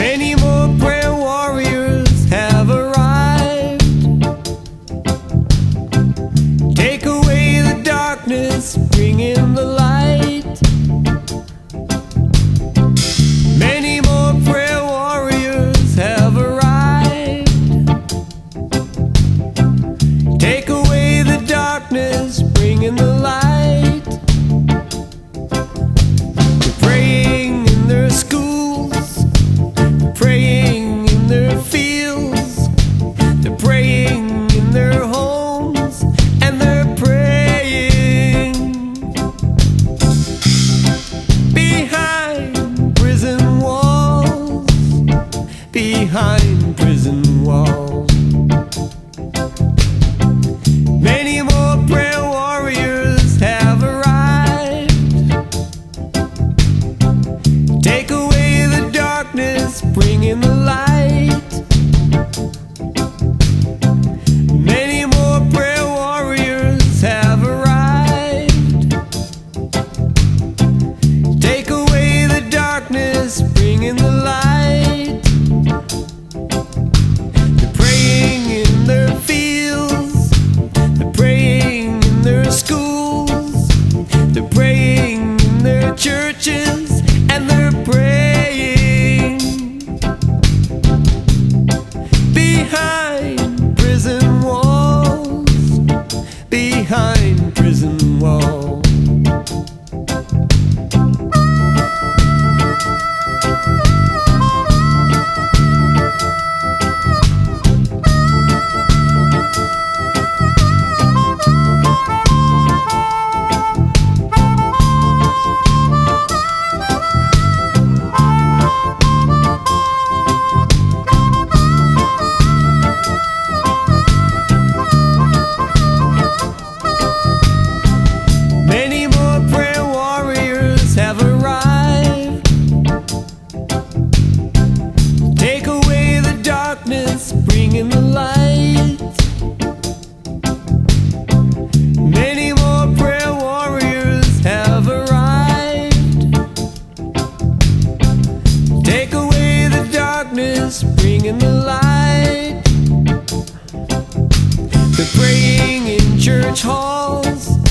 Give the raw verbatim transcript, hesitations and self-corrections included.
Many more prayer warriors have arrived. Take away the darkness, bring in the light. Many more prayer warriors have arrived. Take away the darkness, bring in the light. They're praying in their schools, they're praying in their fields, they're praying in their homes, and they're praying behind prison walls, behind prison walls. Many more prayer warriors have arrived. Take away the darkness, bring in the light. Many more prayer warriors have arrived. Take away the darkness, bring in the light. They're praying in their fields, they're praying in their schools, they're praying in their churches, and they're praying behind prison walls, behind prison walls. Many more prayer warriors have arrived. Take away the darkness, bring in the light. Many more prayer warriors have arrived. Take away the darkness, bring in the light. They're praying in church halls,